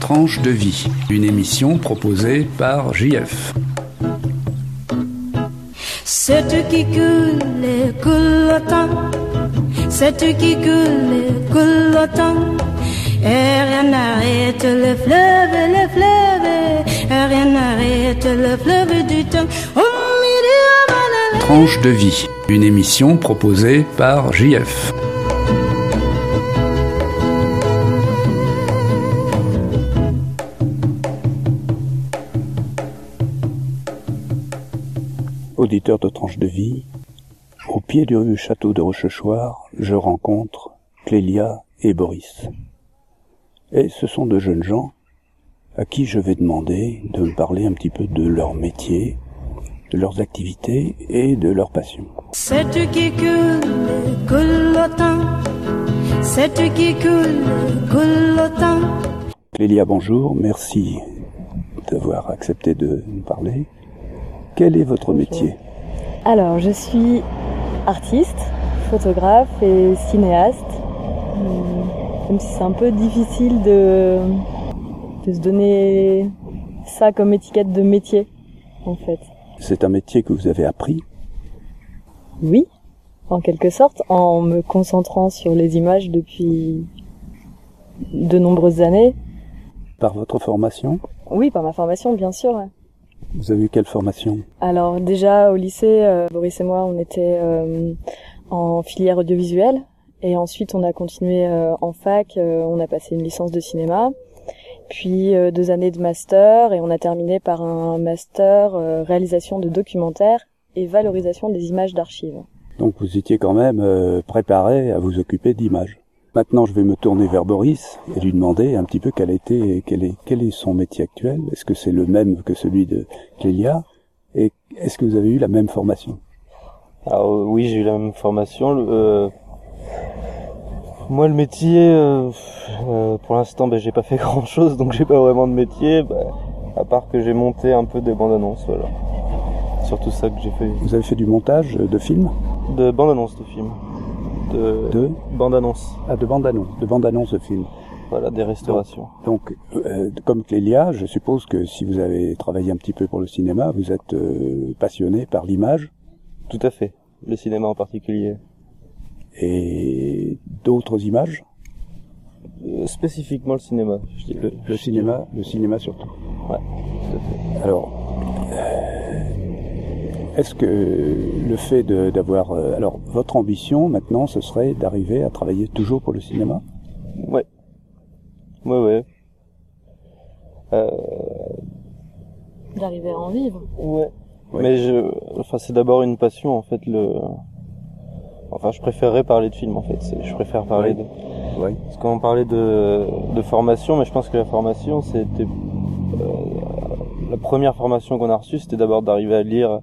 Tranche de vie, une émission proposée par JF. C'est qui coule et coule autant, c'est qui coule et coule autant, et rien n'arrête le fleuve, et rien n'arrête le fleuve du temps. Tranche de vie, une émission proposée par JF. Auditeur de Tranche de vie, au pied du château de Rochechouart, je rencontre Clélia et Boris. Et ce sont deux jeunes gens à qui je vais demander de me parler un petit peu de leur métier, de leurs activités et de leur passion. C'est qui coule autant, c'est qui coule autant. Clélia, bonjour, merci d'avoir accepté de me parler. Quel est votre métier ? Alors, je suis artiste, photographe et cinéaste. Même si c'est un peu difficile de se donner ça comme étiquette de métier, en fait. C'est un métier que vous avez appris ? Oui, en quelque sorte, en me concentrant sur les images depuis de nombreuses années. Par votre formation ? Oui, par ma formation, bien sûr. Ouais. Vous avez eu quelle formation ? Alors déjà au lycée, Boris et moi, on était en filière audiovisuelle et ensuite on a continué en fac, on a passé une licence de cinéma, puis 2 années de master et on a terminé par un master réalisation de documentaires et valorisation des images d'archives. Donc vous étiez quand même préparé à vous occuper d'images. Maintenant, je vais me tourner vers Boris et lui demander un petit peu quel est son métier actuel. Est-ce que c'est le même que celui de Clélia ? Et est-ce que vous avez eu la même formation ? Alors oui, j'ai eu la même formation. Moi, le métier, pour l'instant, j'ai pas fait grand-chose, donc j'ai pas vraiment de métier, à part que j'ai monté un peu des bandes annonces, voilà. Surtout ça que j'ai fait. Vous avez fait du montage de films ? De bandes annonces de films. De bande-annonce. Ah, de bande-annonce de films. Voilà, des restaurations. Donc comme Clélia, je suppose que si vous avez travaillé un petit peu pour le cinéma, vous êtes passionné par l'image. Tout à fait, le cinéma en particulier. Et d'autres images ? Spécifiquement le cinéma. Je dis le cinéma surtout. Ouais, tout à fait. Alors, est-ce que le fait d'avoir... alors, votre ambition, maintenant, ce serait d'arriver à travailler toujours pour le cinéma ? Ouais. Ouais. D'arriver à en vivre ? Ouais. Mais c'est d'abord une passion, en fait, je préférerais parler de films, en fait. Je préfère parler de... Ouais. Parce qu'on parlait de formation, mais je pense que la formation, c'était... la première formation qu'on a reçue, c'était d'abord d'arriver à lire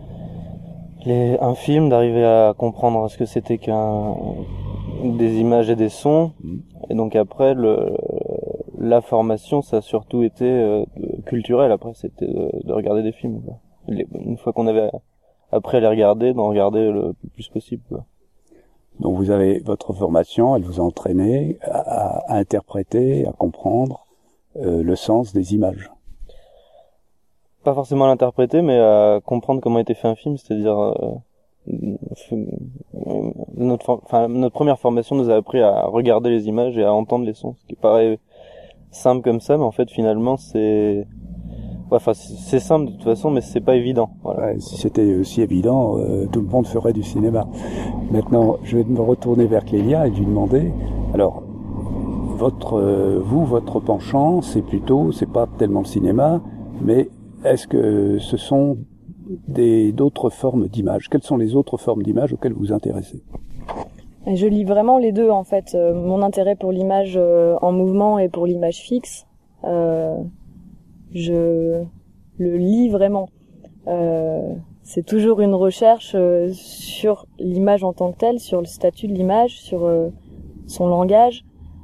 un film, d'arriver à comprendre ce que c'était des images et des sons. Et donc après, la formation, ça a surtout été culturel. Après, c'était de regarder des films, quoi. Une fois qu'on avait appris à les regarder, d'en regarder le plus possible, quoi. Donc vous avez votre formation, elle vous a entraîné à interpréter, à comprendre le sens des images. Pas forcément à l'interpréter, mais à comprendre comment était fait un film, c'est-à-dire notre première formation nous a appris à regarder les images et à entendre les sons, ce qui paraît simple comme ça, mais en fait finalement c'est simple de toute façon, mais c'est pas évident. Voilà. Ouais, si c'était aussi évident, tout le monde ferait du cinéma. Maintenant, je vais me retourner vers Clélia et lui demander, alors, votre penchant, c'est pas tellement le cinéma, mais est-ce que ce sont d'autres formes d'images ? Quelles sont les autres formes d'images auxquelles vous vous intéressez ? Je lis vraiment les deux, en fait. Mon intérêt pour l'image en mouvement et pour l'image fixe, je le lis vraiment. C'est toujours une recherche sur l'image en tant que telle, sur le statut de l'image, sur son langage.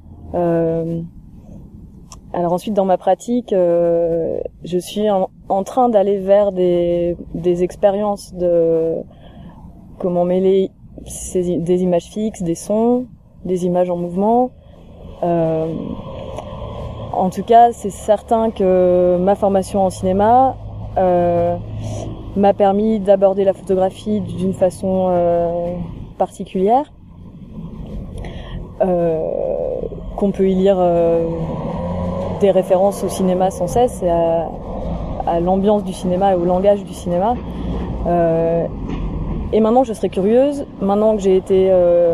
Alors ensuite, dans ma pratique, je suis en train d'aller vers des expériences de comment mêler des images fixes, des sons, des images en mouvement. En tout cas, c'est certain que ma formation en cinéma m'a permis d'aborder la photographie d'une façon particulière, qu'on peut y lire des références au cinéma sans cesse et à l'ambiance du cinéma et au langage du cinéma. Et maintenant, je serais curieuse, maintenant que j'ai été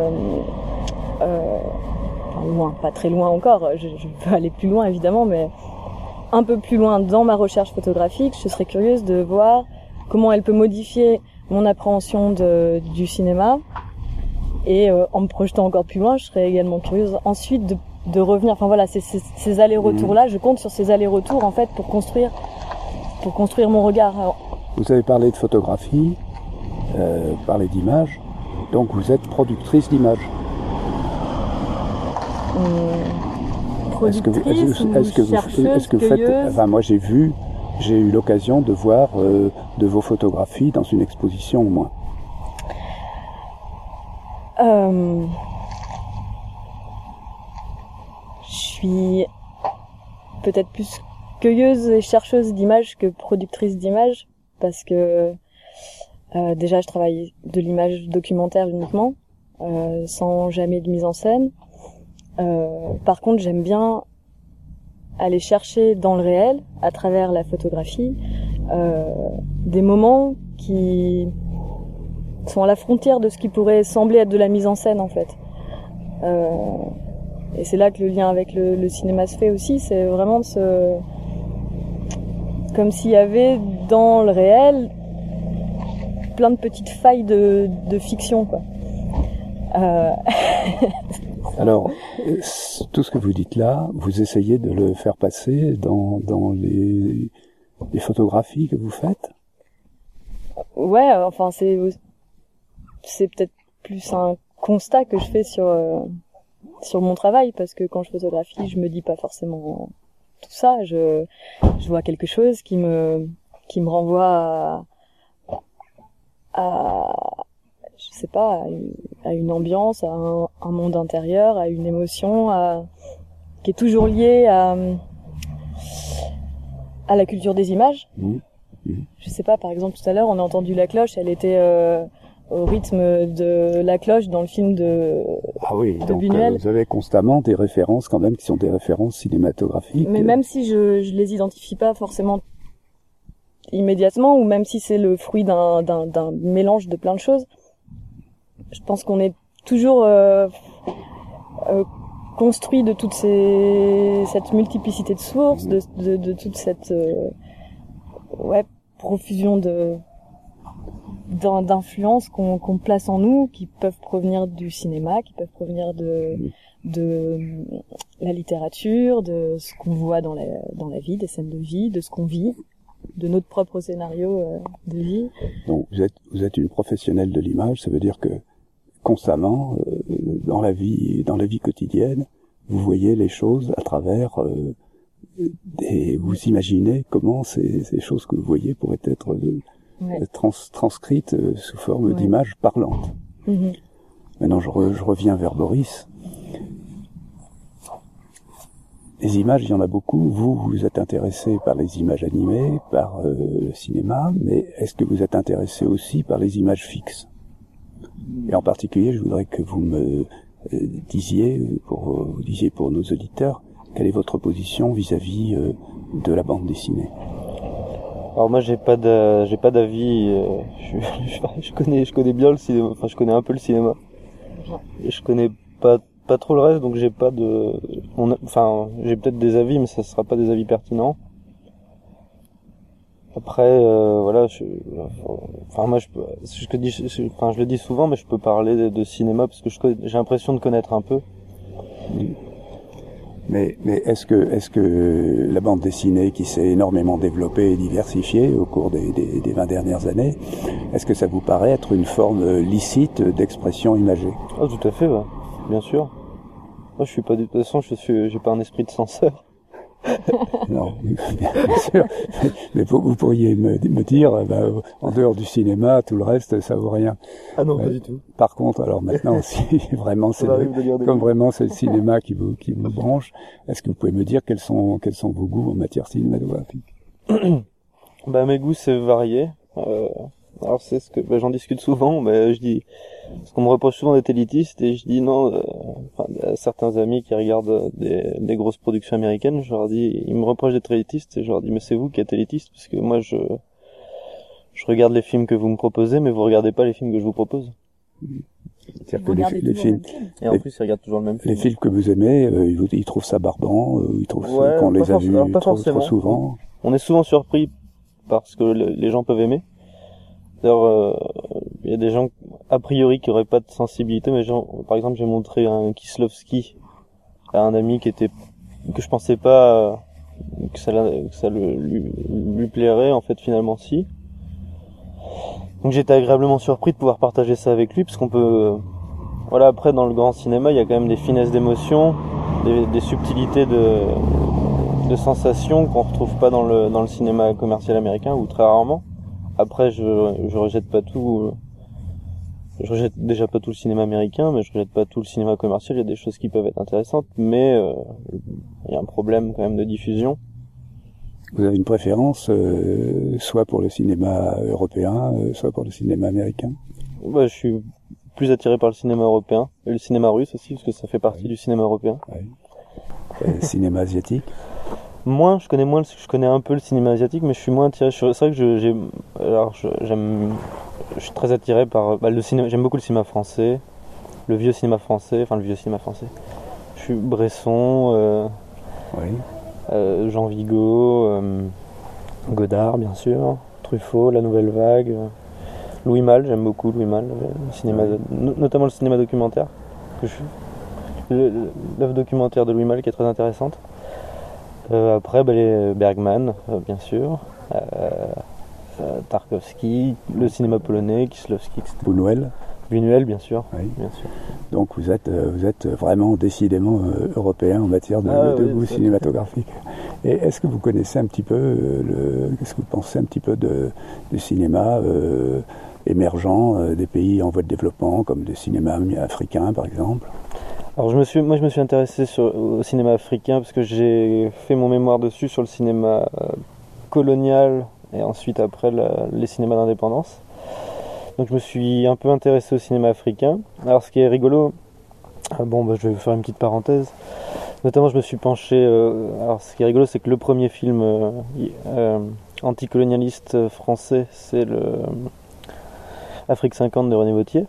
loin, pas très loin encore, je peux aller plus loin évidemment, mais un peu plus loin dans ma recherche photographique, je serais curieuse de voir comment elle peut modifier mon appréhension du cinéma. Et en me projetant encore plus loin, je serais également curieuse ensuite de revenir. Enfin voilà, ces allers-retours-là, je compte sur ces allers-retours en fait pour construire mon regard. Alors, vous avez parlé de photographie, parlé d'image, donc vous êtes productrice d'images. Productrice est-ce que vous faites, enfin moi j'ai eu l'occasion de voir de vos photographies dans une exposition au moins. Je suis peut-être plus cueilleuse et chercheuse d'images que productrice d'images, parce que déjà je travaille de l'image documentaire uniquement, sans jamais de mise en scène. Par contre, j'aime bien aller chercher dans le réel, à travers la photographie, des moments qui sont à la frontière de ce qui pourrait sembler être de la mise en scène en fait. Et c'est là que le lien avec le cinéma se fait aussi, c'est vraiment comme s'il y avait dans le réel plein de petites failles de fiction quoi. Alors, tout ce que vous dites là, vous essayez de le faire passer dans les photographies que vous faites ? Ouais, enfin c'est peut-être plus un constat que je fais sur mon travail, parce que quand je photographie, je me dis pas forcément tout ça, je vois quelque chose qui me renvoie à je sais pas, à une ambiance, à un monde intérieur, à une émotion, qui est toujours liée à la culture des images. Je sais pas, par exemple, tout à l'heure, on a entendu la cloche, elle était au rythme de la cloche dans le film de Buñuel. Vous avez constamment des références quand même qui sont des références cinématographiques. Mais même si je les identifie pas forcément immédiatement, ou même si c'est le fruit d'un mélange de plein de choses, je pense qu'on est toujours construit de toute cette multiplicité de sources, de toute cette profusion d'influences qu'on place en nous, qui peuvent provenir du cinéma, qui peuvent provenir de la littérature, de ce qu'on voit dans la vie, des scènes de vie, de ce qu'on vit, de notre propre scénario de vie. Donc vous êtes une professionnelle de l'image, ça veut dire que constamment dans la vie quotidienne, vous voyez les choses à travers vous imaginez comment ces choses que vous voyez pourraient être transcrites sous forme d'images parlantes. Maintenant je reviens vers Boris. Les images, il y en a beaucoup. Vous êtes intéressé par les images animées, par le cinéma, mais est-ce que vous êtes intéressé aussi par les images fixes ? Et en particulier, je voudrais que vous me disiez pour nos auditeurs, quelle est votre position vis-à-vis de la bande dessinée ? Alors moi j'ai pas d'avis. Je connais bien le cinéma. Enfin je connais un peu le cinéma. Et je connais pas trop le reste, donc j'ai pas de. J'ai peut-être des avis, mais ça sera pas des avis pertinents. Après, voilà, je le dis souvent, mais je peux parler de cinéma parce que j'ai l'impression de connaître un peu. Mais est-ce que la bande dessinée qui s'est énormément développée et diversifiée au cours des 20 dernières années, est-ce que ça vous paraît être une forme licite d'expression imagée ? Ah, tout à fait, ouais. Bien sûr. Moi, je suis pas, de toute façon, j'ai pas un esprit de censeur. Non, bien sûr. Mais vous pourriez me dire, en dehors du cinéma, tout le reste, ça vaut rien. Ah non, pas du tout. Par contre, alors maintenant, si vraiment c'est vraiment c'est le cinéma qui vous branche, est-ce que vous pouvez me dire quels sont vos goûts en matière cinématographique? Mes goûts, c'est varié. Alors c'est ce que j'en discute souvent, mais je dis ce qu'on me reproche souvent d'être élitiste, et je dis non. À certains amis qui regardent des grosses productions américaines, je leur dis, ils me reprochent d'être élitiste, et je leur dis mais c'est vous qui êtes élitiste, parce que moi je regarde les films que vous me proposez, mais vous regardez pas les films que je vous propose. C'est-à-dire que les films, et en plus ils regardent toujours le même film. Les films que vous aimez, ils trouvent ça barbant, ils trouvent qu'on les a vus trop souvent. On est souvent surpris par ce que les gens peuvent aimer. D'ailleurs, il y a des gens a priori qui auraient pas de sensibilité, mais par exemple, j'ai montré un Kieslowski à un ami que je pensais pas que ça lui plairait, en fait, finalement si. Donc j'étais agréablement surpris de pouvoir partager ça avec lui, parce qu'on peut après dans le grand cinéma, il y a quand même des finesses d'émotion, des subtilités de sensations qu'on retrouve pas dans le cinéma commercial américain, ou très rarement. Après, je rejette pas tout. Je rejette déjà pas tout le cinéma américain, mais je rejette pas tout le cinéma commercial. Il y a des choses qui peuvent être intéressantes, mais il y a un problème quand même de diffusion. Vous avez une préférence, soit pour le cinéma européen, soit pour le cinéma américain? Je suis plus attiré par le cinéma européen, et le cinéma russe aussi, parce que ça fait partie du cinéma européen. Oui. Cinéma asiatique? Je connais un peu le cinéma asiatique, mais je suis moins attiré. C'est vrai que je suis très attiré par le cinéma. J'aime beaucoup le cinéma français, le vieux cinéma français. Je suis Bresson, Jean Vigo, Godard bien sûr, Truffaut, La Nouvelle Vague, Louis Malle. J'aime beaucoup Louis Malle, le cinéma, notamment le cinéma documentaire. L'œuvre documentaire de Louis Malle qui est très intéressante. Après, les Bergman, bien sûr, Tarkovsky, le cinéma polonais, Kieslowski, etc. Buñuel, bien sûr. Oui. Bien sûr. Donc vous êtes vraiment décidément européen en matière de goût cinématographique. Et est-ce que vous connaissez un petit peu qu'est-ce que vous pensez un petit peu du cinéma émergent des pays en voie de développement, comme le cinéma africain par exemple? Alors je me suis intéressé au cinéma africain parce que j'ai fait mon mémoire dessus sur le cinéma colonial et ensuite après les cinémas d'indépendance. Donc je me suis un peu intéressé au cinéma africain. Alors ce qui est rigolo, je vais vous faire une petite parenthèse. Notamment je me suis penché, alors ce qui est rigolo c'est que le premier film anticolonialiste français c'est le Afrique 50 de René Vauthier.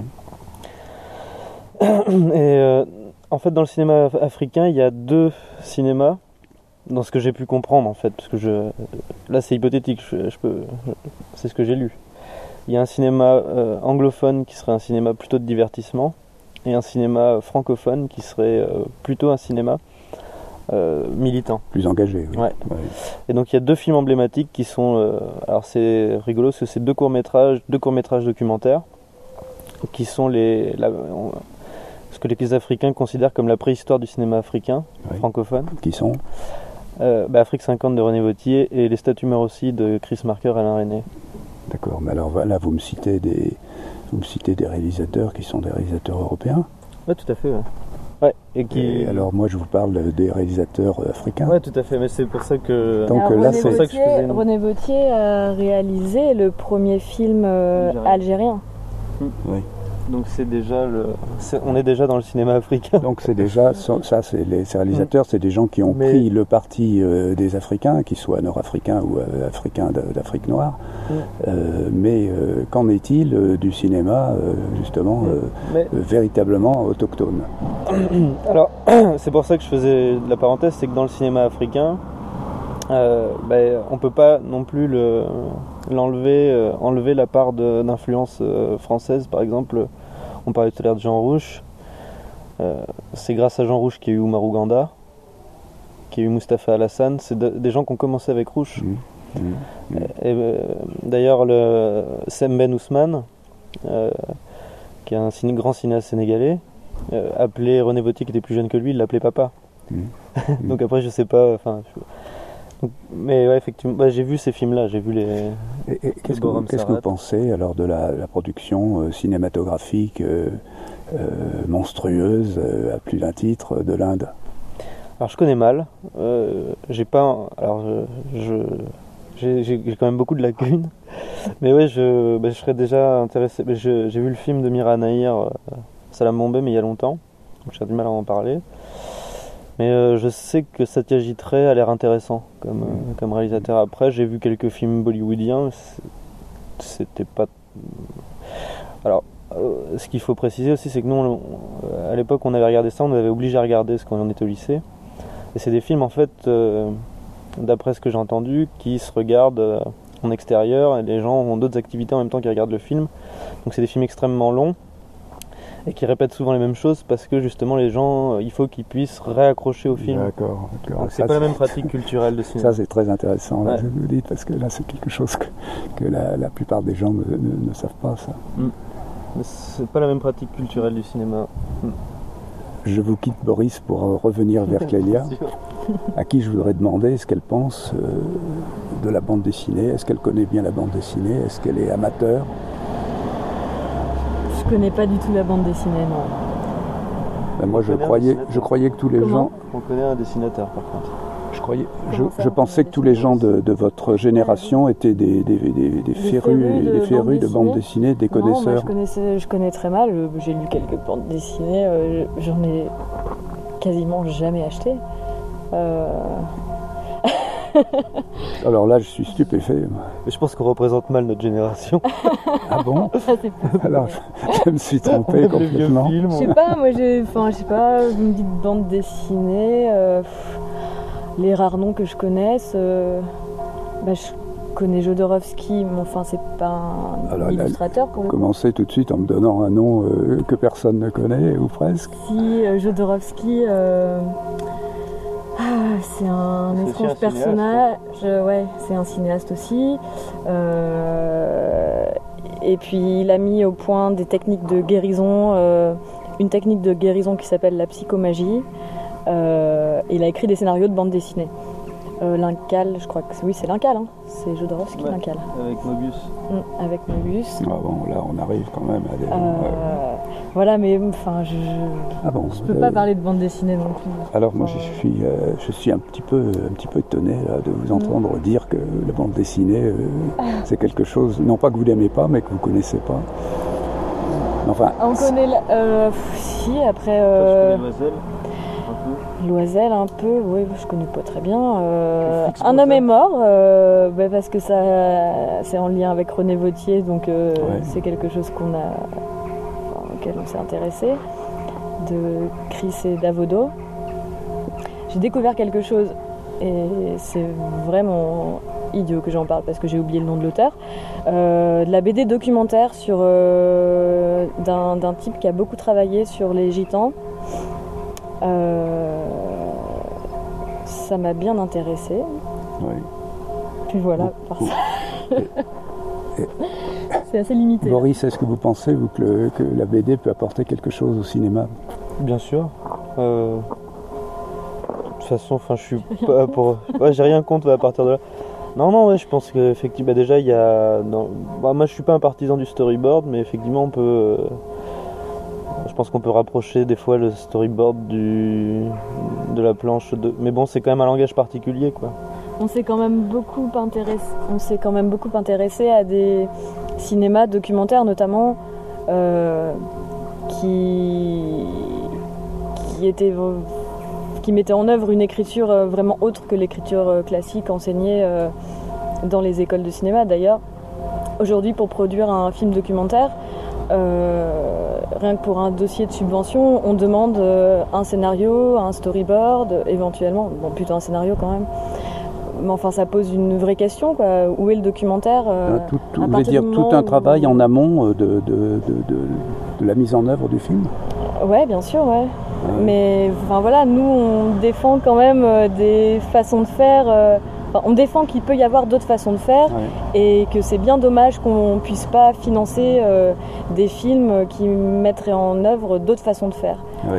Et en fait dans le cinéma africain il y a deux cinémas dans ce que j'ai pu comprendre en fait, parce que là c'est hypothétique, c'est ce que j'ai lu. Il y a un cinéma anglophone qui serait un cinéma plutôt de divertissement et un cinéma francophone qui serait plutôt un cinéma militant. Plus engagé. Oui. Ouais. Et donc il y a deux films emblématiques qui sont alors c'est rigolo parce que c'est deux courts-métrages documentaires qui sont ce que les Africains considèrent comme la préhistoire du cinéma africain francophone. Qui sont Afrique 50 de René Vauthier et Les Statues Meurent aussi de Chris Marker et Alain Resnais. D'accord, mais alors voilà, vous me citez des réalisateurs qui sont des réalisateurs européens. Oui, tout à fait. Ouais. Et alors moi je vous parle des réalisateurs africains. Oui, tout à fait, mais c'est pour ça que... Donc alors, là c'est ça que je faisais... René Vauthier a réalisé le premier film algérien. Oui. Donc c'est déjà on est déjà dans le cinéma africain. Donc c'est déjà ces réalisateurs, c'est des gens qui ont pris le parti des Africains, qu'ils soient nord-africains ou africains d'Afrique noire. Mais qu'en est-il du cinéma justement véritablement autochtone? Alors c'est pour ça que je faisais la parenthèse, c'est que dans le cinéma africain, on peut pas non plus enlever la part d'influence française. Par exemple, on parlait tout à l'heure de Jean Rouch, c'est grâce à Jean Rouch qu'il y a eu Oumar Ouganda, qu'il y a eu Mustapha Alassane, c'est des gens qui ont commencé avec Rouch. Et d'ailleurs Sem Ben Ousmane, qui est un grand cinéaste sénégalais, appelait René Vauthier qui était plus jeune que lui, il l'appelait papa. Donc après, je sais pas. Mais ouais, effectivement, j'ai vu ces films-là, j'ai vu les. Et qu'est-ce que vous pensez alors de la production cinématographique monstrueuse, à plus d'un titre, de l'Inde? Alors je connais mal. J'ai pas. Alors j'ai quand même beaucoup de lacunes. Mais ouais, je serais déjà intéressé. J'ai vu le film de Mira Nahir, Salam Bombay, mais il y a longtemps. Donc j'ai du mal à en parler. Mais je sais que Satyajit Ray a l'air intéressant comme réalisateur. Après, j'ai vu quelques films bollywoodiens. C'était pas. Alors, ce qu'il faut préciser aussi, c'est que nous, à l'époque, on avait regardé ça, on nous avait obligé à regarder ce quand on était au lycée. Et c'est des films, en fait, d'après ce que j'ai entendu, qui se regardent en extérieur, et les gens ont d'autres activités en même temps qu'ils regardent le film. Donc c'est des films extrêmement longs et qui répètent souvent les mêmes choses parce que justement les gens, il faut qu'ils puissent réaccrocher au film. D'accord. Donc c'est pas la même pratique culturelle de cinéma. Ça c'est très intéressant, là, je vous le dis, parce que là c'est quelque chose que la plupart des gens ne savent pas, ça. C'est pas la même pratique culturelle du cinéma. Je vous quitte, Boris, pour revenir vers Clélia, à qui je voudrais demander ce qu'elle pense de la bande dessinée. Est-ce qu'elle connaît bien la bande dessinée? Est-ce qu'elle est amateur? Je connais pas du tout la bande dessinée, non. Ben moi, je croyais que tous les gens... On connaît un dessinateur, par contre. Je pensais que tous les gens de votre génération étaient des férus de bande dessinée, des connaisseurs. Non, je connais très mal. J'ai lu quelques bandes dessinées. J'en ai quasiment jamais acheté. Alors là, je suis stupéfait. Mais je pense qu'on représente mal notre génération. Ah bon? Alors, je me suis trompé complètement. Je sais pas, moi, je sais pas, vous me dites bande dessinée... Les rares noms que je connaisse, je connais Jodorowsky, mais enfin c'est pas un illustrateur pour le coup. Commencez tout de suite en me donnant un nom que personne ne connaît, ou presque. Si, Jodorowsky, c'est un étrange personnage, c'est un cinéaste aussi. Et puis il a mis au point des techniques de guérison, une technique de guérison qui s'appelle la psychomagie. Il a écrit des scénarios de bande dessinée. L'Incal, je crois que oui, c'est l'Incal, hein. C'est Jodorowsky, l'Incal. Avec Mobius. Avec Mobius. Ah bon, là on arrive quand même à des... Voilà, mais enfin, je peux pas parler de bande dessinée non plus. Alors moi je suis un petit peu étonné là, de vous entendre dire que la bande dessinée c'est quelque chose, non pas que vous l'aimez pas, mais que vous connaissez pas. Enfin. On connaît si après. Loisel un peu, oui, je connais pas très bien. Un homme est mort, parce que ça, c'est en lien avec René Vauthier, donc c'est quelque chose auquel on s'est intéressé, de Chris et Davodo. J'ai découvert quelque chose, et c'est vraiment idiot que j'en parle parce que j'ai oublié le nom de l'auteur, de la BD documentaire sur d'un type qui a beaucoup travaillé sur les gitans. Ça m'a bien intéressée. Oui. Puis voilà, c'est assez limité. Boris, est-ce que vous pensez que la BD peut apporter quelque chose au cinéma? Bien sûr. De toute façon, je suis pas pour. J'ai rien contre à partir de là. Non, je pense qu'effectivement, déjà, il y a. Moi, je suis pas un partisan du storyboard, mais effectivement, on peut. Je pense qu'on peut rapprocher des fois le storyboard de la planche. Mais bon, c'est quand même un langage particulier, quoi. On s'est quand même beaucoup intéressé à des cinémas documentaires, notamment, qui mettaient en œuvre une écriture vraiment autre que l'écriture classique enseignée dans les écoles de cinéma. D'ailleurs, aujourd'hui, pour produire un film documentaire, rien que pour un dossier de subvention, on demande un scénario, un storyboard, éventuellement, plutôt un scénario quand même. Mais enfin, ça pose une vraie question, quoi. Où est le documentaire vous voulez dire tout un travail en amont de la mise en œuvre du film? Ouais, bien sûr, ouais. Mais enfin voilà, nous on défend quand même des façons de faire. On défend qu'il peut y avoir d'autres façons de faire, et que c'est bien dommage qu'on puisse pas financer des films qui mettraient en œuvre d'autres façons de faire. Oui.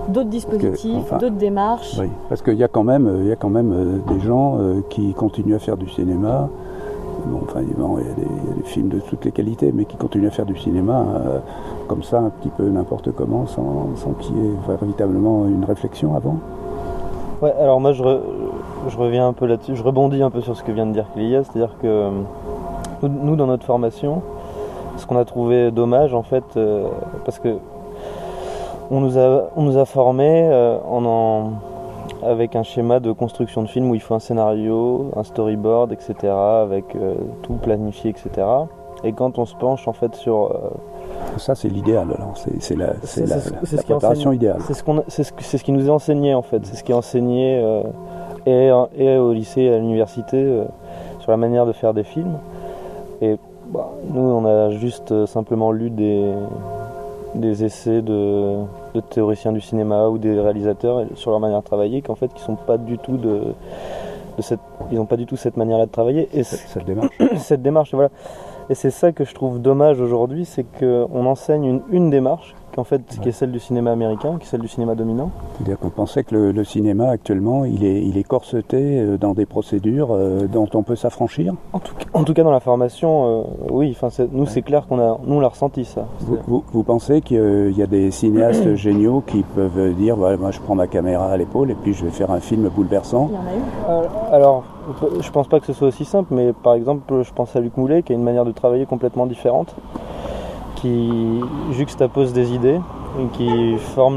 d'autres dispositifs, d'autres démarches. Oui, parce qu'il y a quand même, des gens qui continuent à faire du cinéma. Bon, enfin, il y a des films de toutes les qualités, mais qui continuent à faire du cinéma comme ça, un petit peu n'importe comment, sans qu'il y ait véritablement une réflexion avant. Ouais, alors moi je reviens un peu là-dessus, je rebondis un peu sur ce que vient de dire Clélia, c'est-à-dire que nous dans notre formation, ce qu'on a trouvé dommage en fait, parce que on nous a formés avec un schéma de construction de film où il faut un scénario, un storyboard, etc., avec tout planifié, etc. Et quand on se penche en fait sur... ça c'est l'idéal, alors c'est la préparation idéale. C'est ce qui nous est enseigné en fait, c'est ce qui est enseigné et au lycée et à l'université sur la manière de faire des films. Et nous on a juste simplement lu des essais de théoriciens du cinéma ou des réalisateurs sur leur manière de travailler, qu'en fait qui sont pas du tout ils n'ont pas du tout cette manière-là de travailler et cette démarche. Cette démarche, voilà. Et c'est ça que je trouve dommage aujourd'hui, c'est qu'on enseigne une démarche qui est celle du cinéma américain, qui est celle du cinéma dominant. C'est-à-dire qu'on pensait que le cinéma actuellement, il est corseté dans des procédures dont on peut s'affranchir. En tout cas dans la formation, oui. C'est clair nous on l'a ressenti ça. Vous pensez qu'il y a des cinéastes géniaux qui peuvent dire moi je prends ma caméra à l'épaule et puis je vais faire un film bouleversant. Il y en a eu. Alors je pense pas que ce soit aussi simple, mais par exemple je pense à Luc Moulet qui a une manière de travailler complètement différente, qui juxtapose des idées et qui forme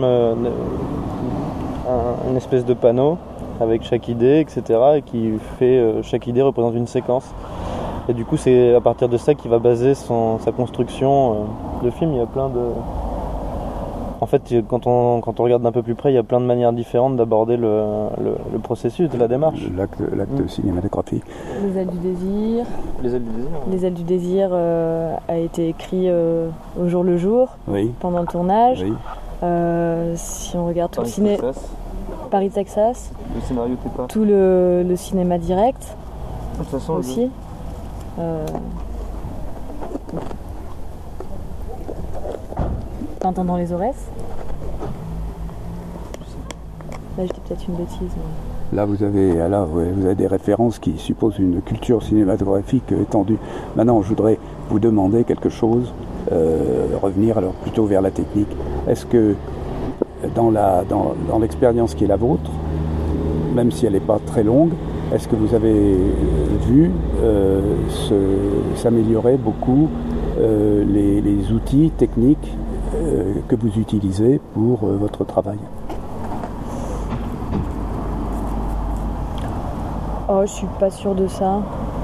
une espèce de panneau avec chaque idée, etc. et qui fait chaque idée représente une séquence. Et du coup, c'est à partir de ça qu'il va baser sa construction de film. Il y a plein de... En fait, quand on regarde d'un peu plus près, il y a plein de manières différentes d'aborder le processus de la démarche. L'acte cinématographique. Les ailes du désir. Les ailes du désir. Les ailes du désir a été écrit au jour le jour, pendant le tournage. Oui. Si on regarde tout le ciné... Paris, Texas. Le scénario t'es pas. Tout le cinéma direct. De toute façon, aussi. Tintin dans les Aurès. Là, je dis peut-être une bêtise. Mais... Là, vous avez des références qui supposent une culture cinématographique étendue. Maintenant, je voudrais vous demander quelque chose, revenir alors plutôt vers la technique. Est-ce que dans l'expérience qui est la vôtre, même si elle n'est pas très longue, est-ce que vous avez vu s'améliorer beaucoup les outils techniques que vous utilisez pour votre travail? Oh, je suis pas sûre de ça.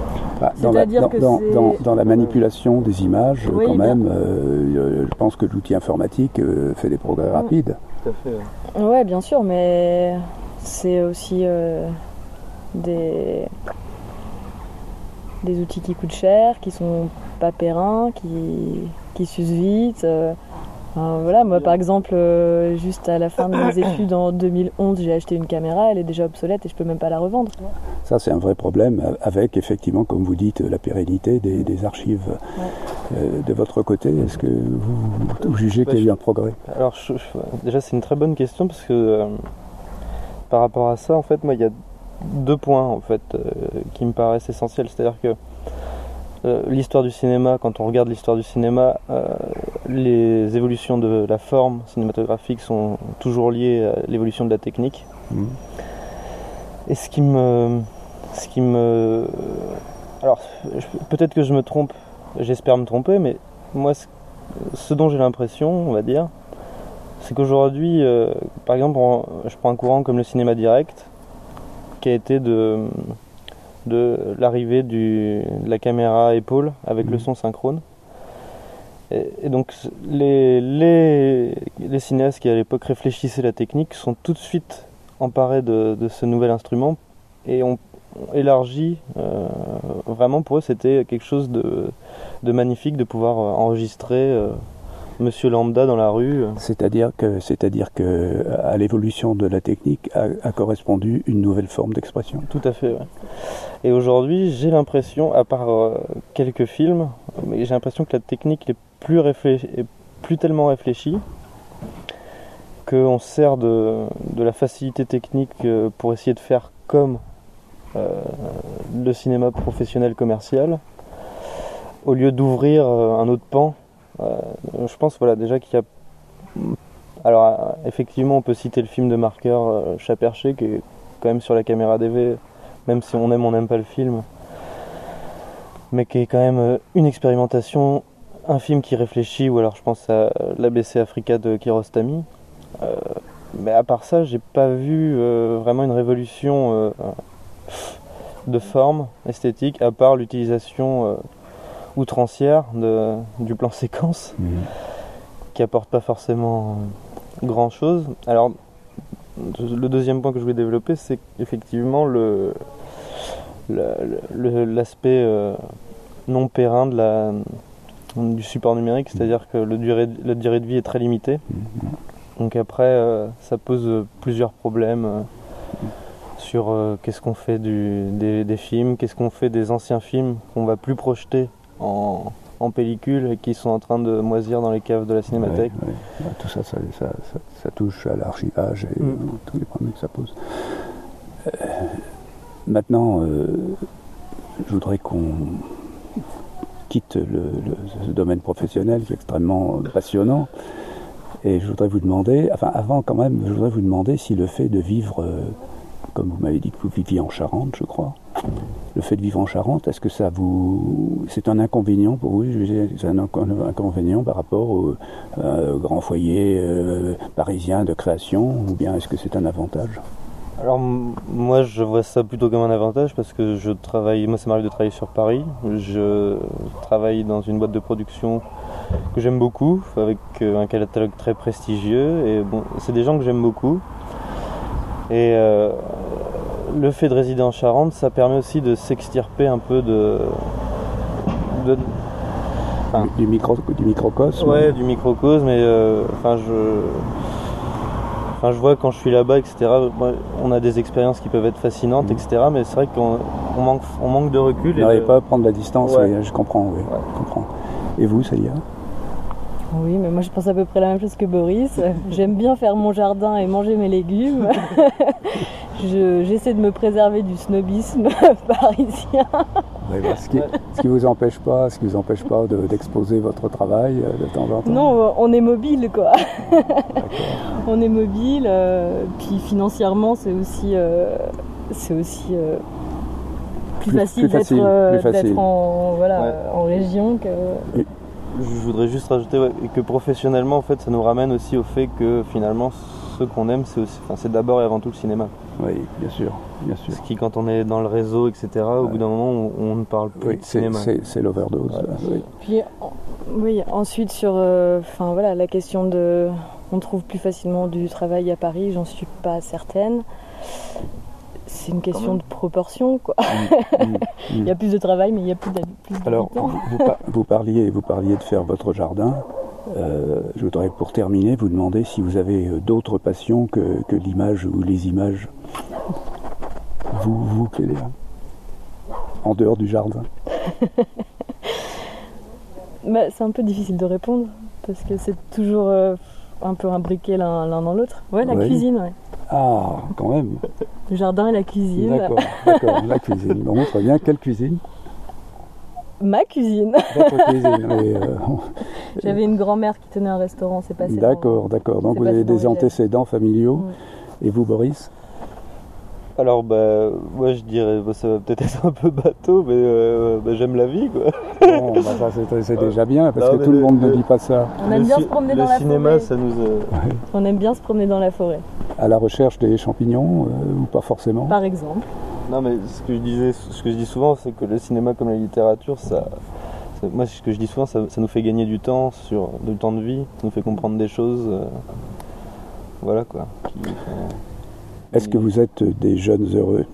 Dans la manipulation des images, quand même, je pense que l'outil informatique fait des progrès rapides. Tout à fait. Ouais, bien sûr, mais c'est aussi des outils qui coûtent cher, qui sont pas périns, qui s'usent vite. Voilà, moi par exemple, juste à la fin de mes études en 2011, j'ai acheté une caméra, elle est déjà obsolète et je peux même pas la revendre. Ça c'est un vrai problème avec effectivement, comme vous dites, la pérennité des archives. De votre côté, est-ce que vous jugez qu'il y a eu un progrès? Alors déjà c'est une très bonne question parce que par rapport à ça, en fait, moi il y a 2 points en fait qui me paraissent essentiels, c'est-à-dire que l'histoire du cinéma, quand on regarde l'histoire du cinéma, les évolutions de la forme cinématographique sont toujours liées à l'évolution de la technique. Et ce qui me... Alors, peut-être que je me trompe, j'espère me tromper, mais moi, ce dont j'ai l'impression, on va dire, c'est qu'aujourd'hui, par exemple, je prends un courant comme le cinéma direct, qui a été de l'arrivée de la caméra à épaule avec le son synchrone. Et donc les cinéastes qui à l'époque réfléchissaient la technique sont tout de suite emparés de ce nouvel instrument et ont élargi, vraiment pour eux c'était quelque chose de magnifique de pouvoir enregistrer Monsieur Lambda dans la rue. C'est-à-dire que à l'évolution de la technique a correspondu une nouvelle forme d'expression. Tout à fait, ouais. Et aujourd'hui, j'ai l'impression, à part quelques films, mais j'ai l'impression que la technique est plus tellement réfléchie qu'on se sert de la facilité technique pour essayer de faire comme le cinéma professionnel commercial, au lieu d'ouvrir un autre pan. Je pense déjà qu'il y a... Alors effectivement on peut citer le film de Marker, Chat perché, qui est quand même sur la caméra DV, même si on n'aime pas le film, mais qui est quand même une expérimentation, un film qui réfléchit, ou alors je pense à l'ABC Africa de Kiarostami. Mais à part ça, j'ai pas vu vraiment une révolution de forme esthétique, à part l'utilisation outrancière du plan séquence, qui apporte pas forcément grand chose. Alors le deuxième point que je voulais développer, c'est effectivement l'aspect non périn du support numérique, c'est-à-dire que la durée de vie est très limitée. Donc après, ça pose plusieurs problèmes sur qu'est-ce qu'on fait des films, qu'est-ce qu'on fait des anciens films qu'on va plus projeter en pellicule et qui sont en train de moisir dans les caves de la cinémathèque. Ouais. Bah, tout ça touche à l'archivage et tous les problèmes que ça pose. Maintenant, je voudrais qu'on quitte ce domaine professionnel qui est extrêmement passionnant. Et je voudrais vous demander, avant quand même, je voudrais vous demander si le fait de vivre, comme vous m'avez dit que vous viviez en Charente, je crois, le fait de vivre en Charente, est-ce que c'est un inconvénient pour vous? C'est un inconvénient par rapport au grand foyer parisien de création, ou bien est-ce que c'est un avantage? Alors moi je vois ça plutôt comme un avantage parce que moi ça m'arrive de travailler sur Paris, je travaille dans une boîte de production que j'aime beaucoup, avec un catalogue très prestigieux, et bon, c'est des gens que j'aime beaucoup, et le fait de résider en Charente, ça permet aussi de s'extirper un peu du microcosme. Ouais, du microcosme, et je vois quand je suis là-bas, etc., on a des expériences qui peuvent être fascinantes, etc., mais c'est vrai qu'on manque de recul. Vous n'arrivez pas à prendre la distance, ouais. Oui, je comprends, oui. Ouais. Je comprends. Et vous, Célia? Oui, mais moi je pense à peu près la même chose que Boris. J'aime bien faire mon jardin et manger mes légumes. J'essaie de me préserver du snobisme parisien. Ce qui vous empêche pas d'exposer votre travail de temps en temps? Non, on est mobile, quoi. On est mobile, puis financièrement c'est aussi plus facile d'être en région que... Je voudrais juste rajouter que professionnellement, en fait, ça nous ramène aussi au fait que finalement, ce qu'on aime, c'est d'abord et avant tout le cinéma. Oui, bien sûr. Parce que quand on est dans le réseau, etc., au bout d'un moment, on ne parle plus de cinéma. C'est l'overdose. Oui. Puis, ensuite sur la question de... On trouve plus facilement du travail à Paris, j'en suis pas certaine. C'est une question de proportion, quoi. Il y a plus de travail, mais il y a plus d'habitants. Alors, vous parliez de faire votre jardin. Je voudrais, pour terminer, vous demander si vous avez d'autres passions que l'image ou les images. Vous, Clélia, en dehors du jardin. C'est un peu difficile de répondre, parce que c'est toujours un peu imbriqué l'un dans l'autre. Ouais, la cuisine, ouais. Ah, quand même. Le jardin et la cuisine. D'accord, la cuisine. On montre bien quelle cuisine? Ma cuisine. Votre cuisine, oui. J'avais une grand-mère qui tenait un restaurant, c'est passé. D'accord. Donc vous avez des antécédents familiaux. Et vous, Boris? Alors, moi je dirais, ça va peut-être être un peu bateau, mais j'aime la vie, quoi. Bon, ça c'est déjà bien, parce que tout le monde ne dit pas ça. On aime bien se promener dans la forêt. Le cinéma, ça nous... On aime bien se promener dans la forêt. À la recherche des champignons, ou pas forcément? Par exemple. Non, mais ce que je dis souvent, c'est que le cinéma comme la littérature, moi ce que je dis souvent, ça nous fait gagner du temps de vie, ça nous fait comprendre des choses, voilà quoi. Est-ce que vous êtes des jeunes heureux?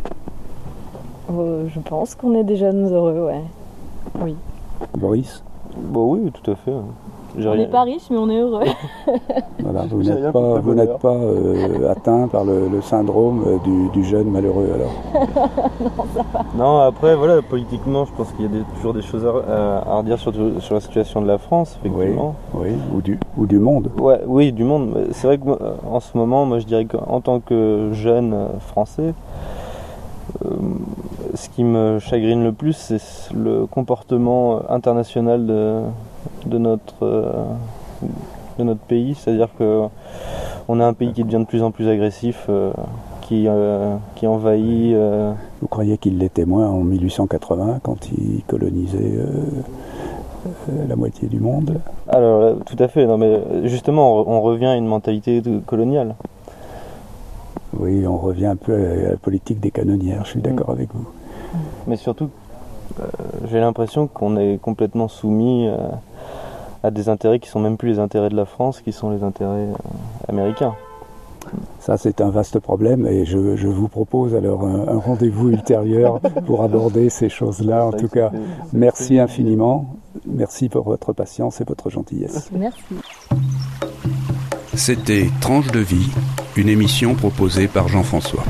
Je pense qu'on est des jeunes heureux, ouais. Oui. Boris? Bon, oui, tout à fait. On n'est pas riche, mais on est heureux. Voilà, vous n'êtes pas atteint par le syndrome du jeune malheureux alors. Non, ça va. Non, après, voilà, politiquement, je pense qu'il y a toujours des choses à redire sur la situation de la France, effectivement. Oui, ou du monde. Ouais, oui, du monde. C'est vrai que en ce moment, moi, je dirais qu'en tant que jeune français, ce qui me chagrine le plus, c'est le comportement international de notre pays. C'est-à-dire que on a un pays qui devient de plus en plus agressif, qui envahit. Vous croyez qu'il l'était moins en 1880 quand il colonisait la moitié du monde? Alors, tout à fait. Non, mais justement, on revient à une mentalité coloniale. Oui, on revient un peu à la politique des canonnières, je suis d'accord avec vous. Mais surtout, j'ai l'impression qu'on est complètement soumis à des intérêts qui sont même plus les intérêts de la France, qui sont les intérêts américains. Ça, c'est un vaste problème et je vous propose alors un rendez-vous ultérieur pour aborder ces choses-là. En tout cas, merci infiniment. Merci pour votre patience et votre gentillesse. Merci. C'était Tranche de vie, une émission proposée par Jean-François.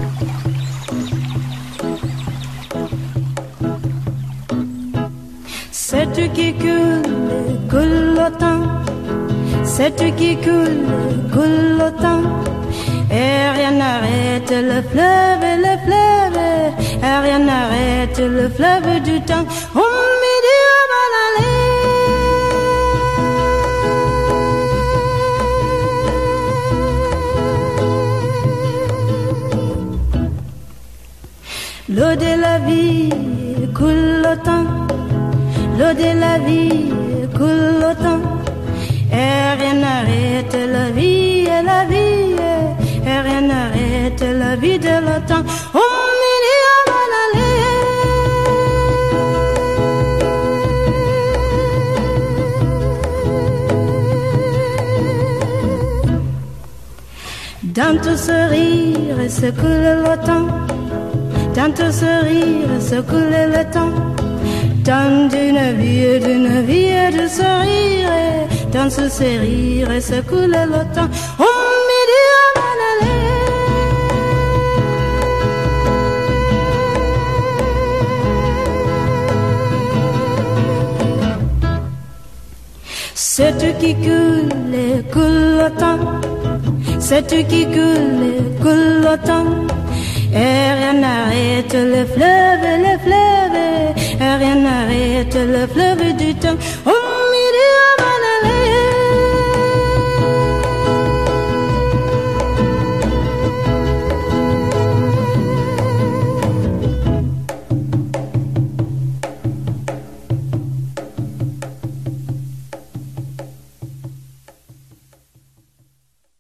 Cette qui coule autant, cette qui coule autant, et rien n'arrête le fleuve, et rien n'arrête le fleuve du temps. L'eau de la vie coule autant, l'eau de la vie coule autant, et rien n'arrête la vie, et rien n'arrête la vie de l'autant. Dans tout ce rire se coule l'automne, dans tout ce rire se coule le temps, dans d'une vie de ce rire, dans ce rire se coule le temps. Cette qui coule autant, cette qui coule autant, et rien n'arrête le fleuve, et rien n'arrête le fleuve du temps.